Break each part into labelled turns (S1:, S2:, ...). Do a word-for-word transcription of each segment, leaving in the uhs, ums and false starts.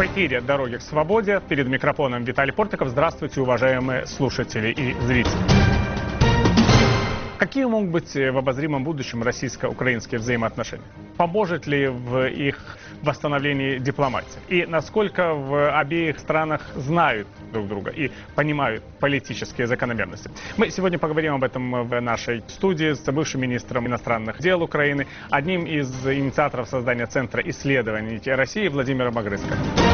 S1: эфире «Дороги к свободе». Перед микрофоном Виталий Портников. Здравствуйте, уважаемые слушатели и зрители. Какие могут быть в обозримом будущем российско-украинские взаимоотношения? Поможет ли в их восстановлении дипломатия? И насколько в обеих странах знают друг друга и понимают политические закономерности? Мы сегодня поговорим об этом в нашей студии с бывшим министром иностранных дел Украины, одним из инициаторов создания Центра исследований России Владимиром Огрызко.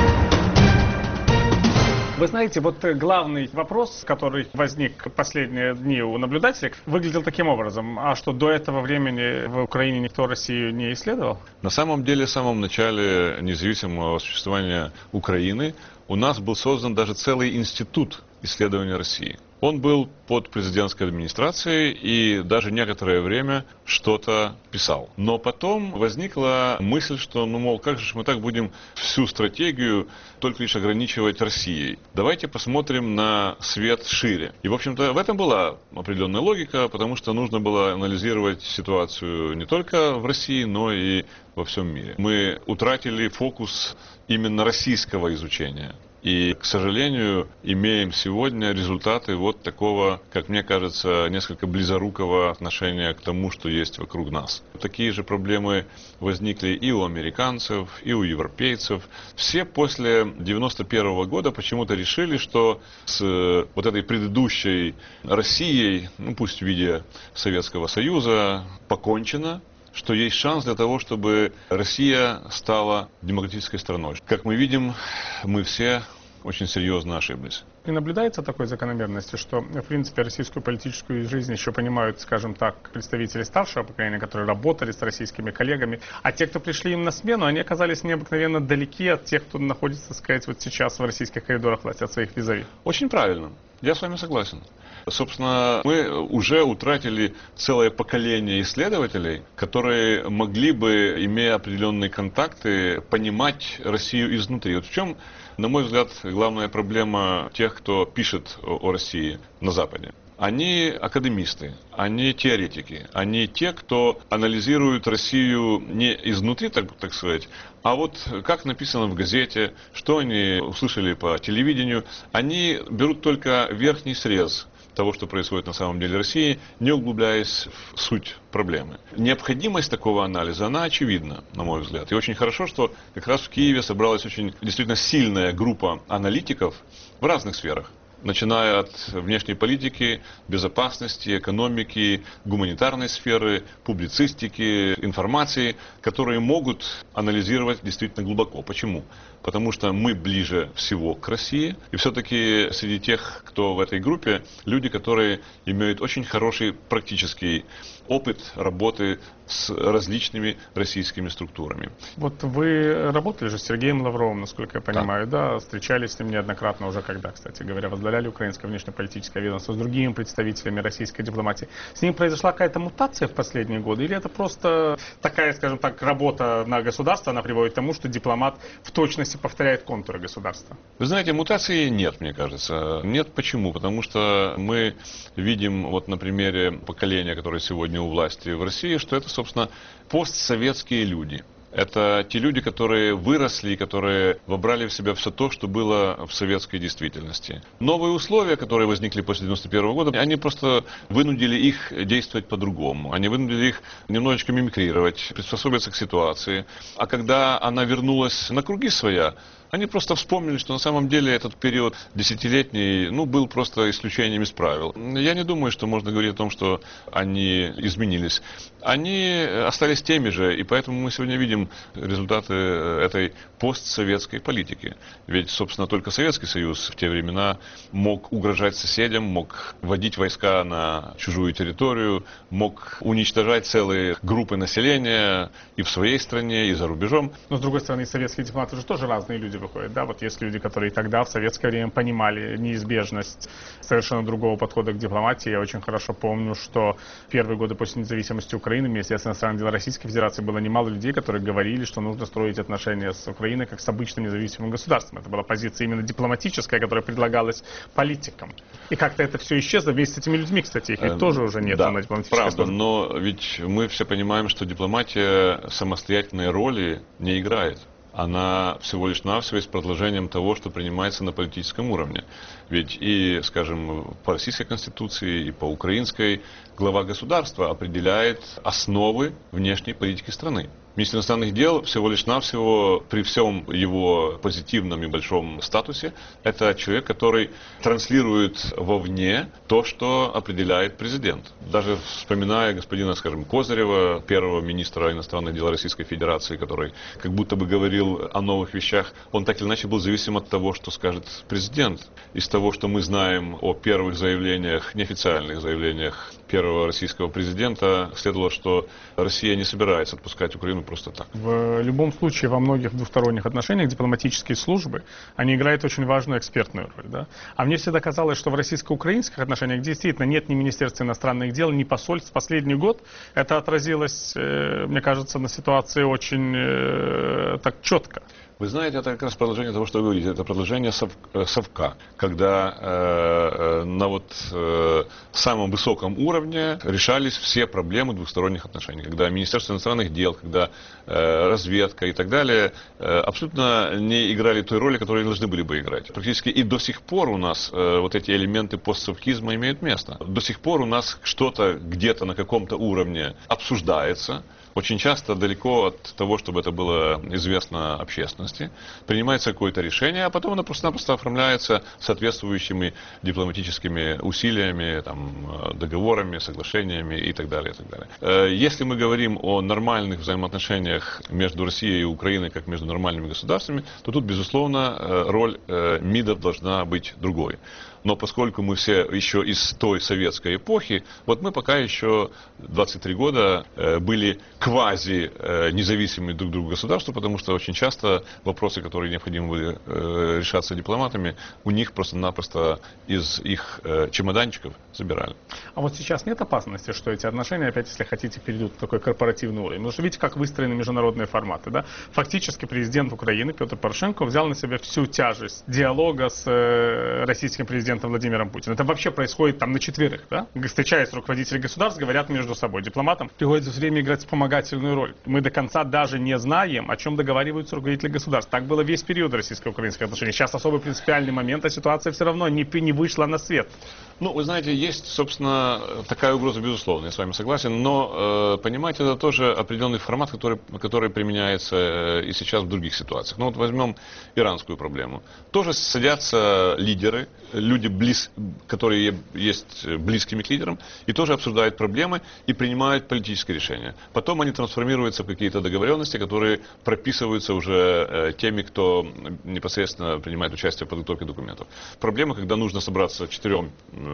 S1: Вы знаете, вот главный вопрос, который возник в последние дни у наблюдателей, выглядел таким образом. А что, до этого времени в Украине никто Россию не исследовал?
S2: На самом деле, в самом начале независимого существования Украины у нас был создан даже целый институт исследования России. Он был под президентской администрацией и даже некоторое время что-то писал. Но потом возникла мысль, что, ну, мол, как же мы так будем всю стратегию только лишь ограничивать Россией. Давайте посмотрим на свет шире. И, в общем-то, в этом была определенная логика, потому что нужно было анализировать ситуацию не только в России, но и во всем мире. Мы утратили фокус именно российского изучения. И, к сожалению, имеем сегодня результаты вот такого, как мне кажется, несколько близорукого отношения к тому, что есть вокруг нас. Такие же проблемы возникли и у американцев, и у европейцев. Все после девяносто первого года почему-то решили, что с вот этой предыдущей Россией, ну пусть в виде Советского Союза, покончено, что есть шанс для того, чтобы Россия стала демократической страной. Как мы видим, мы все очень серьезно ошиблись.
S1: И наблюдается такой закономерности, что, в принципе, российскую политическую жизнь еще понимают, скажем так, представители старшего поколения, которые работали с российскими коллегами, а те, кто пришли им на смену, они оказались необыкновенно далеки от тех, кто находится, так сказать, вот сейчас в российских коридорах власти, от своих визави.
S2: Очень правильно. Я с вами согласен. Собственно, мы уже утратили целое поколение исследователей, которые могли бы, имея определенные контакты, понимать Россию изнутри. Вот в чем, на мой взгляд, главная проблема тех, кто пишет о России на Западе. Они академисты, они теоретики, они те, кто анализирует Россию не изнутри, так, так сказать, а вот как написано в газете, что они услышали по телевидению. Они берут только верхний срез того, что происходит на самом деле в России, не углубляясь в суть проблемы. Необходимость такого анализа, она очевидна, на мой взгляд. И очень хорошо, что как раз в Киеве собралась очень действительно сильная группа аналитиков в разных сферах. Начиная от внешней политики, безопасности, экономики, гуманитарной сферы, публицистики, информации, которые могут анализировать действительно глубоко. Почему? Потому что мы ближе всего к России. И все-таки среди тех, кто в этой группе, люди, которые имеют очень хороший практический опыт работы с различными российскими структурами.
S1: Вот вы работали же с Сергеем Лавровым, насколько я понимаю, да, да? Встречались с ним неоднократно уже, когда, кстати говоря, возглавляли украинское внешнеполитическое ведомство, с другими представителями российской дипломатии. С ним произошла какая-то мутация в последние годы, или это просто такая, скажем так, работа на государство, она приводит к тому, что дипломат в точности повторяет контуры государства?
S2: Вы знаете, мутации нет, мне кажется. Нет, почему? Потому что мы видим вот на примере поколения, которое сегодня у власти в России, что это, собственно, постсоветские люди. Это те люди, которые выросли и которые вобрали в себя все то, что было в советской действительности. Новые условия, которые возникли после девяносто первого года, они просто вынудили их действовать по-другому. Они вынудили их немножечко мимикрировать, приспособиться к ситуации. А когда она вернулась на круги своя, они просто вспомнили, что на самом деле этот период десятилетний, ну, был просто исключением из правил. Я не думаю, что можно говорить о том, что они изменились. Они остались теми же, и поэтому мы сегодня видим результаты этой постсоветской политики. Ведь, собственно, только Советский Союз в те времена мог угрожать соседям, мог вводить войска на чужую территорию, мог уничтожать целые группы населения и в своей стране, и за рубежом.
S1: Но, с другой стороны, советские дипломаты же тоже разные люди выходят, да? Вот есть люди, которые тогда, в советское время, понимали неизбежность совершенно другого подхода к дипломатии. Я очень хорошо помню, что в первые годы после независимости Украины в Министерстве иностранных дел Российской Федерации было немало людей, которые говорили, что нужно строить отношения с Украиной как с обычным независимым государством. Это была позиция именно дипломатическая, которая предлагалась политикам. И как-то это все исчезло вместе с этими людьми, кстати, их ведь тоже уже нет.
S2: Да,
S1: на дипломатической
S2: правда,
S1: службе.
S2: Но ведь мы все понимаем, что дипломатия самостоятельной роли не играет. она всего лишь навсего есть продолжением того, что принимается на политическом уровне. Ведь и, скажем, по российской конституции, и по украинской глава государства определяет основы внешней политики страны. Министр иностранных дел всего лишь навсего при всем его позитивном и большом статусе это человек, который транслирует вовне то, что определяет президент. Даже вспоминая господина, скажем, Козырева, первого министра иностранных дел Российской Федерации, который как будто бы говорил о новых вещах, он так или иначе был зависим от того, что скажет президент. Из того, что мы знаем о первых заявлениях, неофициальных заявлениях первого российского президента, следовало, что Россия не собирается отпускать Украину просто так.
S1: В любом случае, во многих двусторонних отношениях дипломатические службы, они играют очень важную экспертную роль. Да? А мне всегда казалось, что в российско-украинских отношениях действительно нет ни Министерства иностранных дел, ни посольств. Последний год это отразилось, мне кажется, на ситуации очень э, так четко.
S2: Вы знаете, это как раз продолжение того, что вы говорите. Это продолжение сов, совка, когда э, на вот э, самом высоком уровне решались все проблемы двухсторонних отношений. Когда Министерство иностранных дел, когда э, разведка и так далее э, абсолютно не играли той роли, которую они должны были бы играть. Практически и до сих пор у нас э, вот эти элементы постсовкизма имеют место. До сих пор у нас что-то где-то на каком-то уровне обсуждается. Очень часто далеко от того, чтобы это было известно общественности, принимается какое-то решение, а потом оно просто-напросто оформляется соответствующими дипломатическими усилиями, там, договорами, соглашениями и так далее, и так далее. Если мы говорим о нормальных взаимоотношениях между Россией и Украиной, как между нормальными государствами, то тут, безусловно, роль МИДов должна быть другой. Но поскольку мы все еще из той советской эпохи, вот мы пока еще двадцать три года были квази независимыми друг другу государству, потому что очень часто вопросы, которые необходимо были решаться дипломатами, у них просто-напросто из их чемоданчиков забирали.
S1: А вот сейчас нет опасности, что эти отношения опять, если хотите, перейдут в такой корпоративный уровень? Потому что видите, как выстроены международные форматы. Да? Фактически президент Украины Петр Порошенко взял на себя всю тяжесть диалога с российским президентом Владимиром Путиным. Это вообще происходит там на четверых, да? Встречаясь руководители государств, говорят между собой. Дипломатам приходится все время играть вспомогательную роль. Мы до конца даже не знаем, о чем договариваются руководители государств. Так было весь период российско-украинских отношений. Сейчас особый принципиальный момент, а ситуация все равно не, не вышла на свет.
S2: Ну, вы знаете, есть, собственно, такая угроза, безусловно, я с вами согласен, но, э, понимаете, это тоже определенный формат, который, который применяется э, и сейчас в других ситуациях. Ну, вот возьмем иранскую проблему. Тоже садятся лидеры, люди, близ, которые есть близкими к лидерам, и тоже обсуждают проблемы и принимают политические решения. Потом они трансформируются в какие-то договоренности, которые прописываются уже э, теми, кто непосредственно принимает участие в подготовке документов. Проблема, когда нужно собраться четырем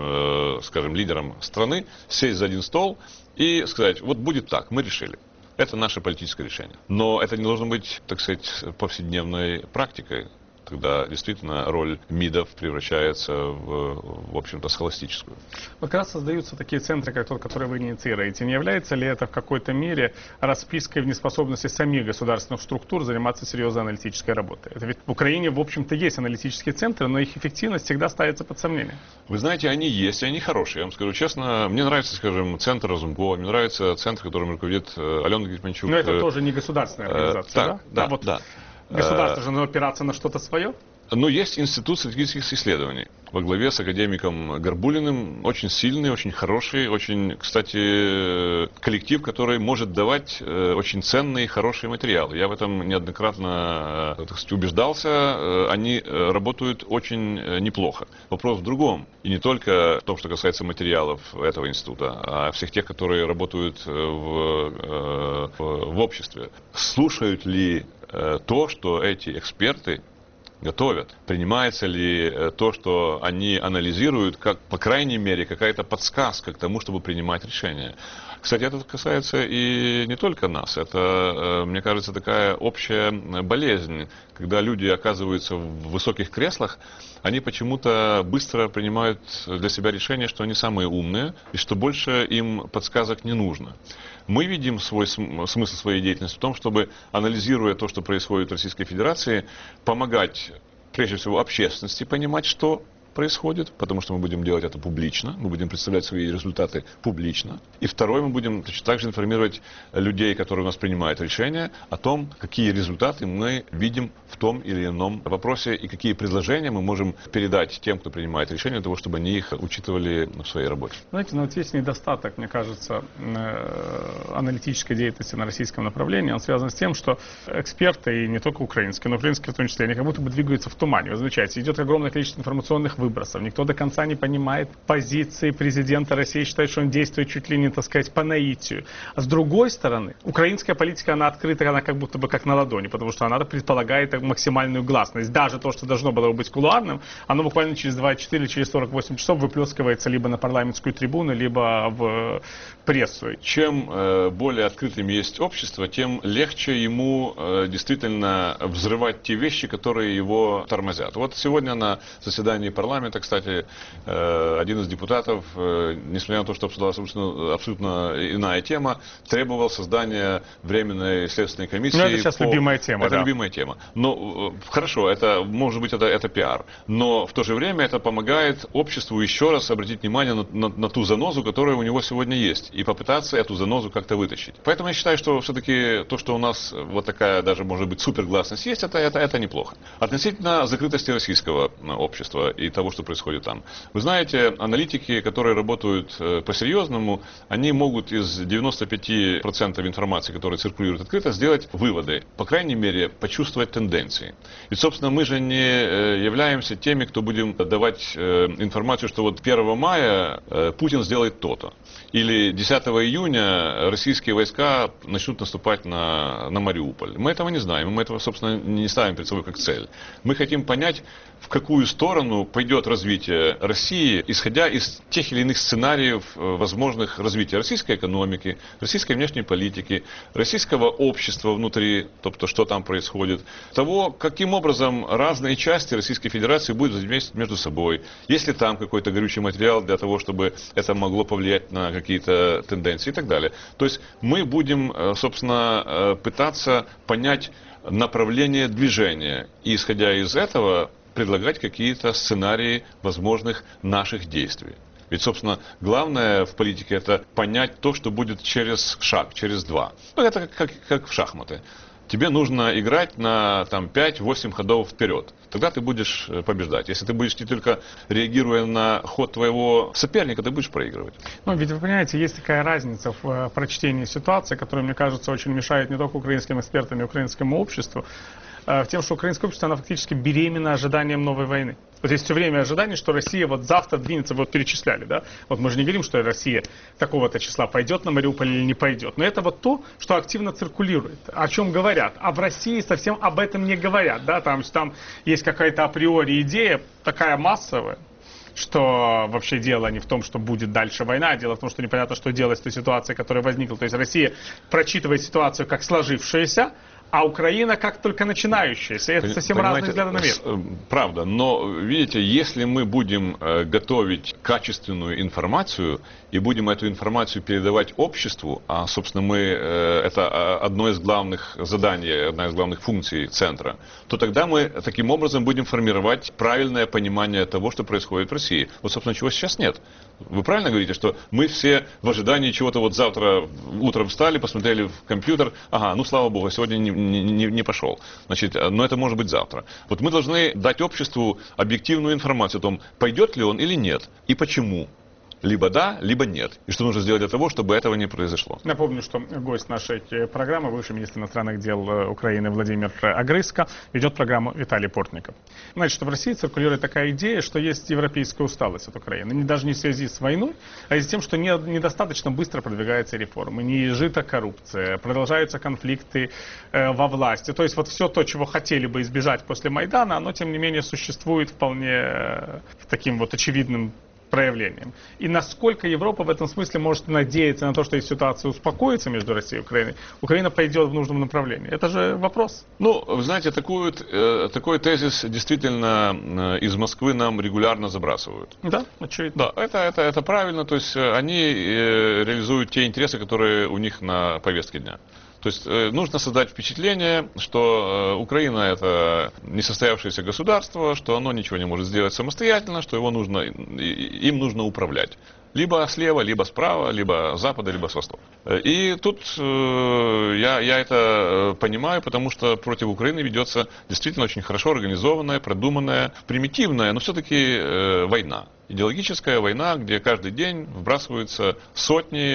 S2: скажем, лидерам страны, сесть за один стол и сказать, вот будет так, мы решили. Это наше политическое решение. Но это не должно быть, так сказать, повседневной практикой. Тогда действительно роль МИДов превращается в, в общем-то, схоластическую.
S1: Вот как раз создаются такие центры, как тот, который вы инициируете. Не является ли это в какой-то мере распиской в неспособности самих государственных структур заниматься серьезной аналитической работой? Это ведь в Украине, в общем-то, есть аналитические центры, но их эффективность всегда ставится под сомнение.
S2: Вы знаете, они есть, и они хорошие. Я вам скажу честно, мне нравится, скажем, центр Разумкова, мне нравится центр, которым руководит Алена Гетманчук.
S1: Но это тоже не государственная организация,
S2: э,
S1: да?
S2: Так, да,
S1: а вот
S2: да.
S1: Государство же надо опираться на что-то свое?
S2: Но есть Институт стратегических исследований во главе с академиком Горбулиным. Очень сильный, очень хороший, очень, кстати, коллектив, который может давать очень ценные и хорошие материалы. Я в этом неоднократно, так сказать, убеждался. Они работают очень неплохо. Вопрос в другом. И не только в том, что касается материалов этого института, а всех тех, которые работают в, в, в обществе. Слушают ли то, что эти эксперты готовят? Принимается ли то, что они анализируют, как, по крайней мере, какая-то подсказка к тому, чтобы принимать решения? Кстати, это касается и не только нас. Это, мне кажется, такая общая болезнь. Когда люди оказываются в высоких креслах, они почему-то быстро принимают для себя решение, что они самые умные, и что больше им подсказок не нужно. Мы видим свой смысл своей деятельности в том, чтобы, анализируя то, что происходит в Российской Федерации, помогать, прежде всего, общественности понимать, что происходит, потому что мы будем делать это публично, мы будем представлять свои результаты публично. И второе, мы будем точно так же информировать людей, которые у нас принимают решения, о том, какие результаты мы видим в том или ином вопросе и какие предложения мы можем передать тем, кто принимает решения, для того, чтобы они их учитывали в своей работе.
S1: Знаете, ну вот есть недостаток, мне кажется, аналитической деятельности на российском направлении. Он связан с тем, что эксперты, и не только украинские, но украинские в том числе, они как будто бы двигаются в тумане. Вы замечаете, идет огромное количество информационных выбросов. Никто до конца не понимает позиции президента России, считает, что он действует чуть ли не, так сказать, по наитию. А с другой стороны, украинская политика, она открыта, она как будто бы как на ладони, потому что она предполагает максимальную гласность. Даже то, что должно было быть кулуарным, оно буквально через двадцать четыре, через сорок восемь часов выплескивается либо на парламентскую трибуну, либо в прессу.
S2: Чем э, более открытым есть общество, тем легче ему э, действительно взрывать те вещи, которые его тормозят. Вот сегодня на заседании парламента, кстати, э, один из депутатов, э, несмотря на то, что обсуждалась абсолютно, абсолютно иная тема, требовал создания временной следственной комиссии.
S1: Ну, это сейчас по... любимая тема.
S2: Это
S1: да.
S2: любимая тема. Но э, хорошо, это может быть это, это пиар, но в то же время это помогает обществу еще раз обратить внимание на, на, на ту занозу, которая у него сегодня есть, и попытаться эту занозу как-то вытащить. Поэтому я считаю, что все-таки то, что у нас вот такая даже, может быть, супергласность есть, это, это, это неплохо. Относительно закрытости российского общества и того, что происходит там. Вы знаете, аналитики, которые работают по-серьезному, они могут из девяноста пяти процентов информации, которая циркулирует открыто, сделать выводы, по крайней мере, почувствовать тенденции. Ведь, собственно, мы же не являемся теми, кто будем давать информацию, что вот первого мая Путин сделает то-то. Или десятого июня российские войска начнут наступать на, на Мариуполь. Мы этого не знаем, мы этого, собственно, не ставим перед собой как цель. Мы хотим понять, в какую сторону пойдет развитие России, исходя из тех или иных сценариев возможных развития российской экономики, российской внешней политики, российского общества внутри, тобто, что там происходит, того, каким образом разные части Российской Федерации будут взаимодействовать между собой, есть ли там какой-то горючий материал для того, чтобы это могло повлиять на какие-то тенденции и так далее. То есть мы будем, собственно, пытаться понять направление движения и, исходя из этого, предлагать какие-то сценарии возможных наших действий. Ведь, собственно, главное в политике это понять то, что будет через шаг, через два. Ну, это как, как в шахматы. Тебе нужно играть на там, пять-восемь ходов вперед. Тогда ты будешь побеждать. Если ты будешь не только реагируя на ход твоего соперника, ты будешь проигрывать.
S1: Ну, ведь вы понимаете, есть такая разница в прочтении ситуации, которая, мне кажется, очень мешает не только украинским экспертам и украинскому обществу, в тем, что украинское общество, оно фактически беременно ожиданием новой войны. Вот есть все время ожидание, что Россия вот завтра двинется, вот перечисляли, да? Вот мы же не говорим, что Россия такого-то числа пойдет на Мариуполь или не пойдет. Но это вот то, что активно циркулирует, о чем говорят. А в России совсем об этом не говорят, да? Там, там есть какая-то априори идея, такая массовая, что вообще дело не в том, что будет дальше война, а дело в том, что непонятно, что делать с той ситуацией, которая возникла. То есть Россия прочитывает ситуацию как сложившуюся, а Украина как только начинающаяся. Это совсем разные взгляды на мир.
S2: Правда, но видите, если мы будем э, готовить качественную информацию и будем эту информацию передавать обществу, а, собственно, мы, э, это одно из главных заданий, одна из главных функций центра, то тогда мы таким образом будем формировать правильное понимание того, что происходит в России. Вот, собственно, чего сейчас нет. Вы правильно говорите, что мы все в ожидании чего-то вот завтра утром встали, посмотрели в компьютер, ага, ну, слава богу, сегодня не, не, не, не пошел. Значит, но это может быть завтра. Вот мы должны дать обществу объективную информацию о том, пойдет ли он или нет, и почему. Либо да, либо нет. И что нужно сделать для того, чтобы этого не произошло.
S1: Напомню, что гость нашей программы, бывший министр иностранных дел Украины Владимир Огрызко, ведет программу Виталий Портников. Значит, что в России циркулирует такая идея, что есть европейская усталость от Украины. Не даже не в связи с войной, а из-за тем, что не, недостаточно быстро продвигаются реформы, не изжита коррупция, продолжаются конфликты э, во власти. То есть вот все то, чего хотели бы избежать после Майдана, оно, тем не менее, существует вполне э, таким вот очевидным проявлением. И насколько Европа в этом смысле может надеяться на то, что если ситуация успокоится между Россией и Украиной, Украина пойдет в нужном направлении? Это же вопрос.
S2: Ну, вы знаете, такой, э, такой тезис действительно э, из Москвы нам регулярно забрасывают.
S1: Да, очевидно.
S2: Да, это, это, это правильно. То есть они э, реализуют те интересы, которые у них на повестке дня. То есть э, нужно создать впечатление, что э, Украина это несостоявшееся государство, что оно ничего не может сделать самостоятельно, что его нужно, и, им нужно управлять. Либо слева, либо справа, либо с запада, либо с востока. И тут э, я, я это понимаю, потому что против Украины ведется действительно очень хорошо организованная, продуманная, примитивная, но все-таки э, война. Идеологическая война, где каждый день вбрасываются сотни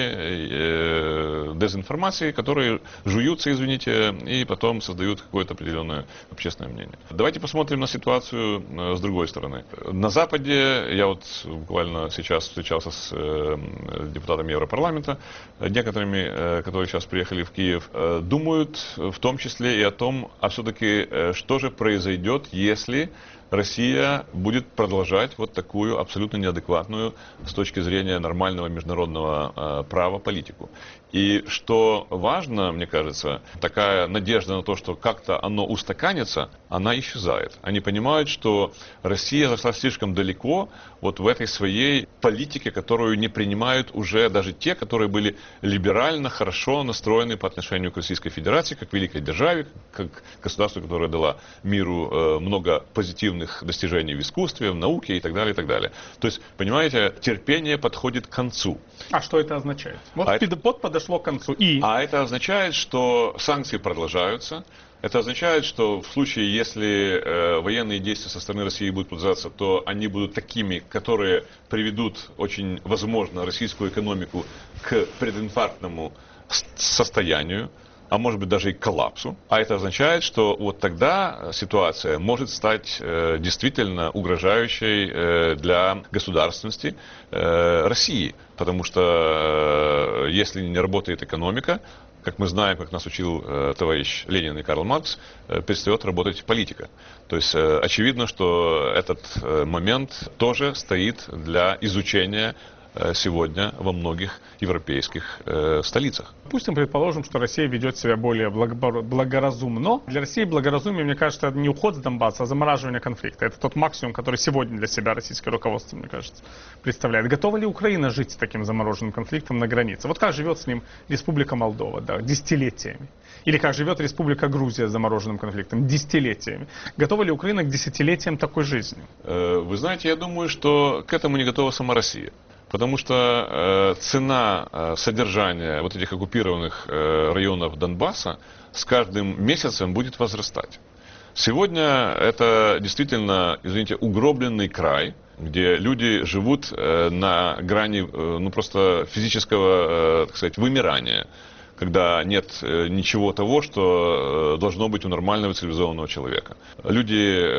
S2: э, дезинформации, которые жуются, извините, и потом создают какое-то определенное общественное мнение. Давайте посмотрим на ситуацию э, с другой стороны. На Западе, я вот буквально сейчас встречался с э, депутатами Европарламента, некоторыми, э, которые сейчас приехали в Киев, э, думают в том числе и о том, а все-таки э, что же произойдет, если Россия будет продолжать вот такую абсолютно неадекватную с точки зрения нормального международного э, права политику. И что важно, мне кажется, такая надежда на то, что как-то оно устаканится, она исчезает. Они понимают, что Россия зашла слишком далеко вот в этой своей политике, которую не принимают уже даже те, которые были либерально, хорошо настроены по отношению к Российской Федерации, как великой державе, как государству, которое дало миру э, много позитивных достижений в искусстве, в науке и так далее, и так далее. То есть, понимаете, терпение подходит к концу.
S1: А что это означает? Вот
S2: а
S1: пидопод это... подошло к концу. И...
S2: А это означает, что санкции продолжаются. Это означает, что в случае, если э, военные действия со стороны России будут продолжаться, то они будут такими, которые приведут, очень возможно, российскую экономику к прединфарктному состоянию, а может быть даже и к коллапсу. А это означает, что вот тогда ситуация может стать э, действительно угрожающей э, для государственности э, России. Потому что э, если не работает экономика, как мы знаем, как нас учил э, товарищ Ленин и Карл Маркс, э, перестает работать политика. То есть э, очевидно, что этот э, момент тоже стоит для изучения сегодня во многих европейских э, столицах.
S1: Допустим, предположим, что Россия ведет себя более благоразумно. Для России благоразумие, мне кажется, это не уход с Донбасса, а замораживание конфликта. Это тот максимум, который сегодня для себя российское руководство, мне кажется, представляет. Готова ли Украина жить с таким замороженным конфликтом на границе? Вот как живет с ним Республика Молдова, да, десятилетиями? Или как живет Республика Грузия с замороженным конфликтом десятилетиями? Готова ли Украина к десятилетиям такой жизни?
S2: Э, вы знаете, я думаю, что к этому не готова сама Россия. Потому что э, цена э, содержания вот этих оккупированных э, районов Донбасса с каждым месяцем будет возрастать. Сегодня это действительно, извините, угробленный край, где люди живут э, на грани э, ну, просто физического, э, так сказать, вымирания, когда нет э, ничего того, что э, должно быть у нормального цивилизованного человека. Люди,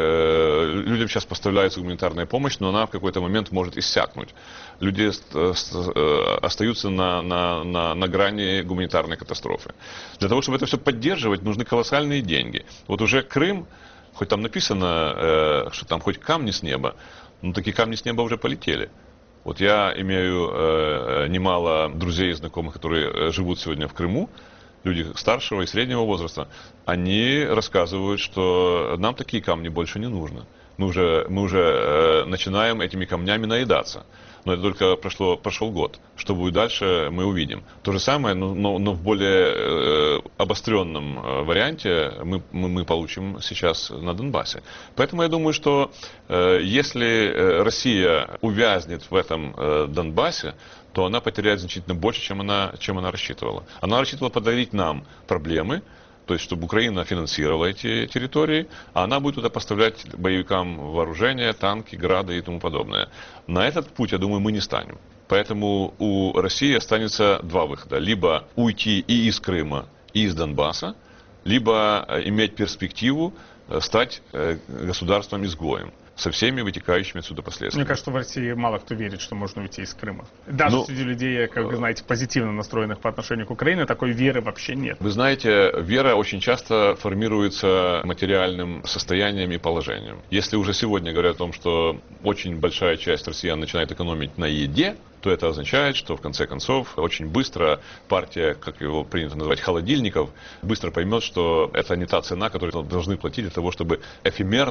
S2: э, людям сейчас поставляется гуманитарная помощь, но она в какой-то момент может иссякнуть. Люди э, э, остаются на, на, на, на грани гуманитарной катастрофы. Для того, чтобы это все поддерживать, нужны колоссальные деньги. Вот уже Крым, хоть там написано, э, что там хоть камни с неба, но такие камни с неба уже полетели. Вот я имею э, немало друзей и знакомых, которые э, живут сегодня в Крыму, люди старшего и среднего возраста. Они рассказывают, что нам такие камни больше не нужны. Мы уже, мы уже э, начинаем этими камнями наедаться. Но это только прошло, прошел год. Что будет дальше, мы увидим. То же самое, но, но, но в более э, обостренном э, варианте мы, мы, мы получим сейчас на Донбассе. Поэтому я думаю, что э, если э, Россия увязнет в этом э, Донбассе, то она потеряет значительно больше, чем она, чем она рассчитывала. Она рассчитывала подарить нам проблемы, то есть чтобы Украина финансировала эти территории, а она будет туда поставлять боевикам вооружение, танки, грады и тому подобное. На этот путь, я думаю, мы не станем. Поэтому у России останется два выхода. Либо уйти и из Крыма, и из Донбасса, либо иметь перспективу стать государством-изгоем со всеми вытекающими отсюда последствиями.
S1: Мне кажется, в России мало кто верит, что можно уйти из Крыма. Даже ну, среди людей, как вы знаете, позитивно настроенных по отношению к Украине, такой веры вообще нет.
S2: Вы знаете, вера очень часто формируется материальным состоянием и положением. Если уже сегодня говорят о том, что очень большая часть россиян начинает экономить на еде, то это означает, что в конце концов очень быстро партия, как его принято называть, холодильников, быстро поймет, что это не та цена, которую должны платить для того, чтобы эфемерно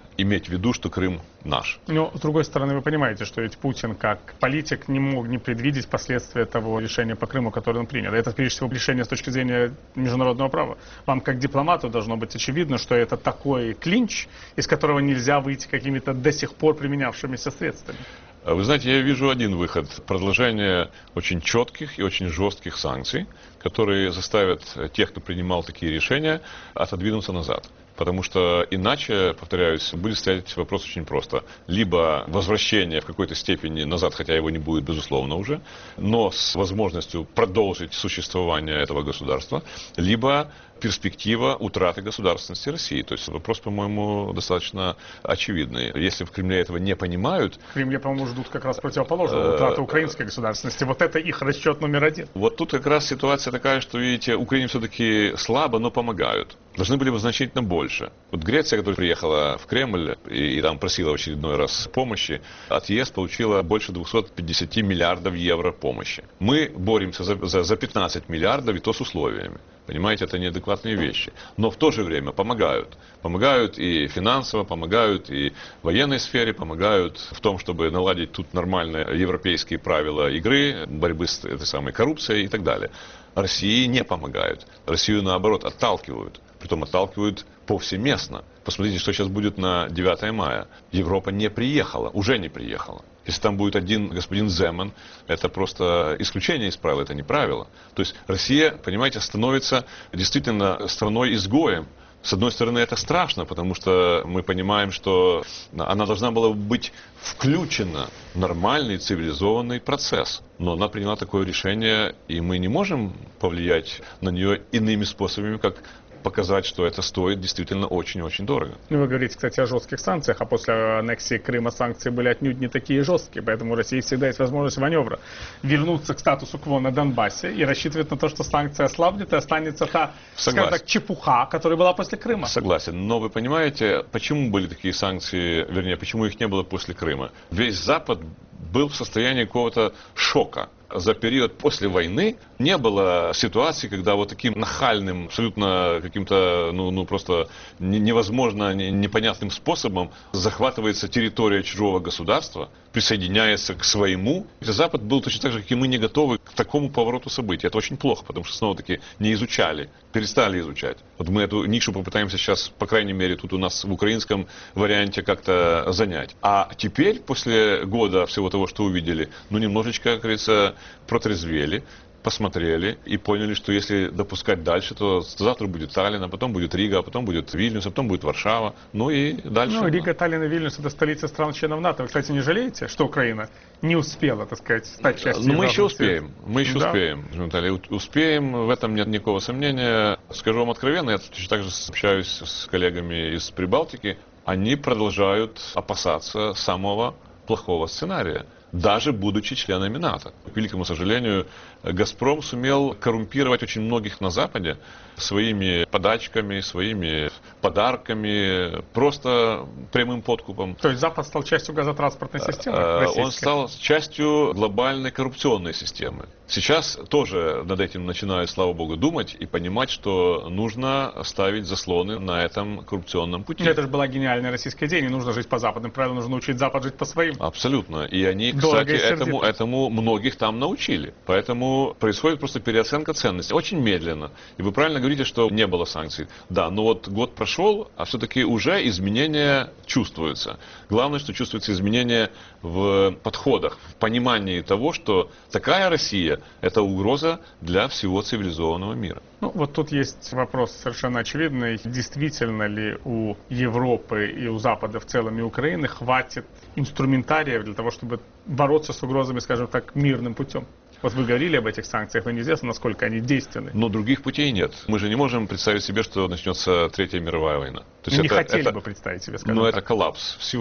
S2: иметь в виду, что Крым наш.
S1: Но, с другой стороны, вы понимаете, что ведь Путин, как политик, не мог не предвидеть последствия того решения по Крыму, которое он принял. Это, прежде всего, решение с точки зрения международного права. Вам, как дипломату, должно быть очевидно, что это такой клинч, из которого нельзя выйти какими-то до сих пор применявшимися средствами.
S2: Вы знаете, я вижу один выход. Продолжение очень четких и очень жестких санкций, которые заставят тех, кто принимал такие решения, отодвинуться назад. Потому что иначе, повторяюсь, будет стоять вопрос очень просто. Либо возвращение в какой-то степени назад, хотя его не будет, безусловно, уже, но с возможностью продолжить существование этого государства, либо перспектива утраты государственности России. То есть вопрос, по-моему, достаточно очевидный. Если в Кремле этого не понимают...
S1: В Кремле, по-моему, ждут как раз противоположного, утраты украинской государственности. Вот это их расчет номер один.
S2: Вот тут как раз ситуация такая, что, видите, Украине все-таки слабо, но помогают. Должны были бы значительно больше. Вот Греция, которая приехала в Кремль и, и там просила в очередной раз помощи, от ЕС получила больше двухсот пятидесяти миллиардов евро помощи. Мы боремся за, за, за пятнадцать миллиардов, и то с условиями. Понимаете, это неадекватные вещи. Но в то же время помогают. Помогают и финансово, помогают и в военной сфере, помогают в том, чтобы наладить тут нормальные европейские правила игры, борьбы с этой самой коррупцией и так далее. России не помогают. Россию, наоборот, отталкивают. Притом отталкивают повсеместно. Посмотрите, что сейчас будет на девятое мая. Европа не приехала, уже не приехала. Если там будет один господин Земан, это просто исключение из правил, это не правило. То есть Россия, понимаете, становится действительно страной-изгоем. С одной стороны, это страшно, потому что мы понимаем, что она должна была быть включена в нормальный цивилизованный процесс. Но она приняла такое решение, и мы не можем повлиять на нее иными способами, как показать, что это стоит действительно очень-очень дорого.
S1: Ну, вы говорите, кстати, о жестких санкциях, а после аннексии Крыма санкции были отнюдь не такие жесткие, поэтому у России всегда есть возможность маневра. Вернуться к статусу кво на Донбассе и рассчитывать на то, что санкция ослабнет и останется та, скажем так, чепуха, которая была после Крыма.
S2: Согласен, но вы понимаете, почему были такие санкции, вернее, почему их не было после Крыма? Весь Запад был в состоянии какого-то шока. За период после войны не было ситуации, когда вот таким нахальным, абсолютно каким-то, ну, ну просто невозможно, непонятным способом захватывается территория чужого государства, присоединяется к своему. Запад был точно так же, как и мы, не готовы к такому повороту событий. Это очень плохо, потому что, снова-таки, не изучали, перестали изучать. Вот мы эту нишу попытаемся сейчас, по крайней мере, тут у нас в украинском варианте как-то занять. А теперь, после года всего того, что увидели, ну, немножечко, как говорится, протрезвели, посмотрели и поняли, что если допускать дальше, то завтра будет Таллин, а потом будет Рига, а потом будет Вильнюс, а потом будет Варшава, ну и дальше.
S1: Ну, Рига, Таллин и Вильнюс — это столицы стран-членов НАТО. Вы, кстати, не жалеете, что Украина не успела, так сказать, стать частью?
S2: Ну, мы еще успеем, мы еще
S1: да?
S2: успеем, Наталья, успеем, в этом нет никакого сомнения. Скажу вам откровенно, я точно так же общаюсь с коллегами из Прибалтики, они продолжают опасаться самого плохого сценария, даже будучи членами НАТО. К великому сожалению, «Газпром» сумел коррумпировать очень многих на Западе своими подачками, своими подарками, просто прямым подкупом.
S1: То есть Запад стал частью газотранспортной системы российской?
S2: Он стал частью глобальной коррупционной системы. Сейчас тоже над этим начинают, слава богу, думать и понимать, что нужно ставить заслоны на этом коррупционном пути.
S1: Это же была гениальная российская идея. Не нужно жить по западным правилам, нужно учить Запад жить по своим.
S2: Абсолютно. И они, кстати, этому, этому многих там научили. Поэтому происходит просто переоценка ценностей. Очень медленно. И вы правильно говорите, что не было санкций. Да, но вот год прошел, а все-таки уже изменения чувствуются. Главное, что чувствуется изменение в подходах, в понимании того, что такая Россия – это угроза для всего цивилизованного мира.
S1: Ну, вот тут есть вопрос совершенно очевидный. Действительно ли у Европы и у Запада в целом и Украины хватит инструментариев для того, чтобы бороться с угрозами, скажем так, мирным путем? Вот вы говорили об этих санкциях, но неизвестно, насколько они действенны.
S2: Но других путей нет. Мы же не можем представить себе, что начнется Третья мировая война.
S1: То есть не это, хотели это, бы представить себе, скажем
S2: Но
S1: так.
S2: это коллапс всего.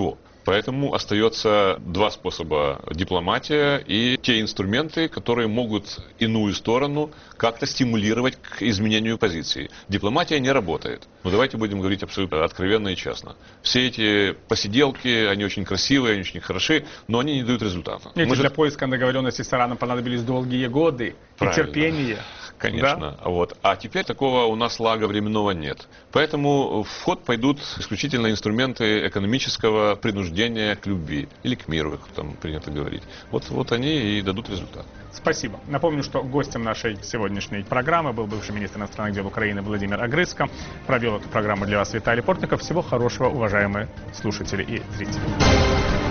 S2: Поэтому остается два способа: дипломатия и те инструменты, которые могут иную сторону как-то стимулировать к изменению позиции. Дипломатия не работает. Но давайте будем говорить абсолютно откровенно и честно. Все эти посиделки, они очень красивые, они очень хороши, но они не дают результата.
S1: Ведь
S2: Мы
S1: для
S2: же...
S1: поиска договоренности с Ираном понадобились долгие годы и терпение.
S2: Конечно.
S1: Да?
S2: Вот. А теперь такого у нас лага временного нет. Поэтому в ход пойдут исключительно инструменты экономического принуждения к любви. Или к миру, как там принято говорить. Вот, вот они и дадут результат.
S1: Спасибо. Напомню, что гостем нашей сегодняшней программы был бывший министр иностранных дел Украины Владимир Огрызко. Провел эту программу для вас Виталий Портников. Всего хорошего, уважаемые слушатели и зрители.